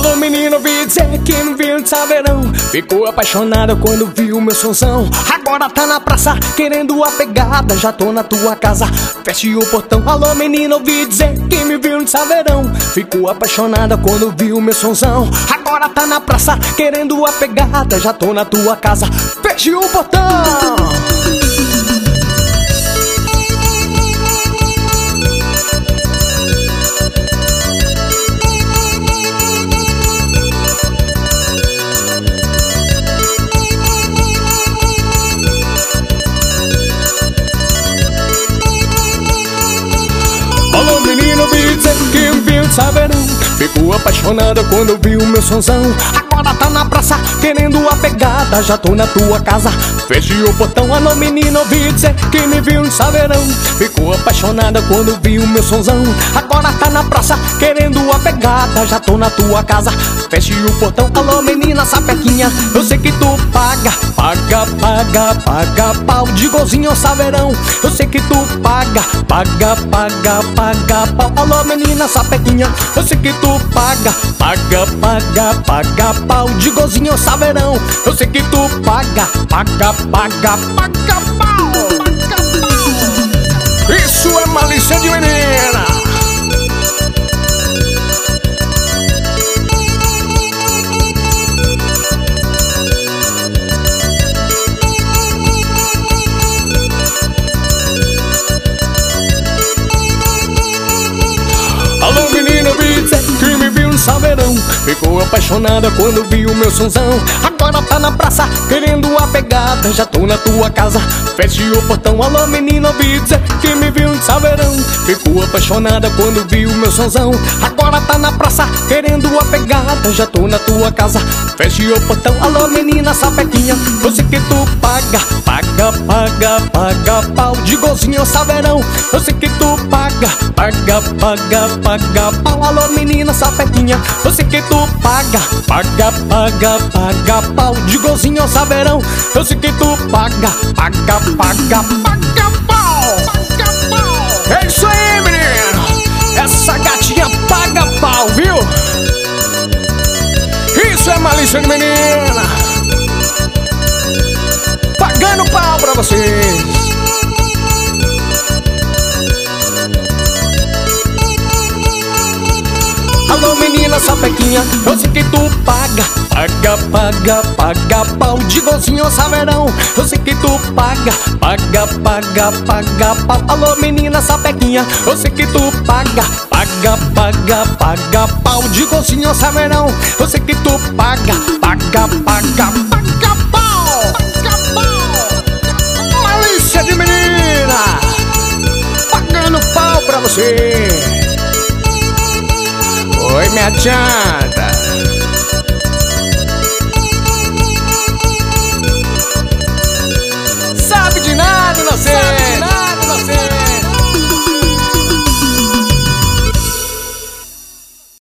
Alô menino, ouvi dizer que me viu de saverão. Ficou apaixonada quando viu meu sonzão. Agora tá na praça querendo a pegada. Já tô na tua casa, feche o portão. Alô menino, ouvi dizer que me viu de saverão. Ficou apaixonada quando viu meu sonzão. Agora tá na praça querendo a pegada. Já tô na tua casa, feche o portão. Alô menino, vi dizer que me viu de saverão. Ficou apaixonada quando viu meu sonzão. Agora tá na praça querendo a pegada. Já tô na tua casa, feche o portão. Alô menino, ouvi dizer que me viu de saverão. Ficou apaixonada quando viu meu sonzão. Agora tá na praça querendo a pegada. Já tô na tua casa, feche o portão. Alô menina sapequinha, eu sei que tu paga pau de golzinho ou saverão. Eu sei que tu paga pau. Alô menina sapequinha, eu sei que tu paga pau de golzinho ou saverão. Eu sei que tu paga pau. Isso é malícia de menina. Alô menina, vi dizer que me viu no saverão. Ficou apaixonada quando viu meu sonzão. Agora tá na praça querendo a pegada. Já tô na tua casa, feche o portão. Alô menina, vi dizer que me viu no saverão. Ficou apaixonada quando viu meu sonzão. Agora tá na praça querendo a pegada. Já tô na tua casa, feche o portão. Alô menina sapequinha, eu sei que tu paga pau de golzinho ou saverão. Eu sei que tu paga pau. Alô menina sapequinha, eu sei que tu paga pau de golzinho ou saverão. Eu sei que tu paga pau. É isso aí, menino. Essa gatinha paga pau, viu? Isso é malícia de menina. Pagando pau pra vocês. Alô menina sapequinha, eu sei que tu paga pau de golzinho ou saverão. Eu sei que tu paga pau. Alô menina sapequinha, eu sei que tu paga pau de golzinho ou saverão. Eu sei que tu paga pau. Malícia de menina, pagando pau pra você. Oi, minha chata.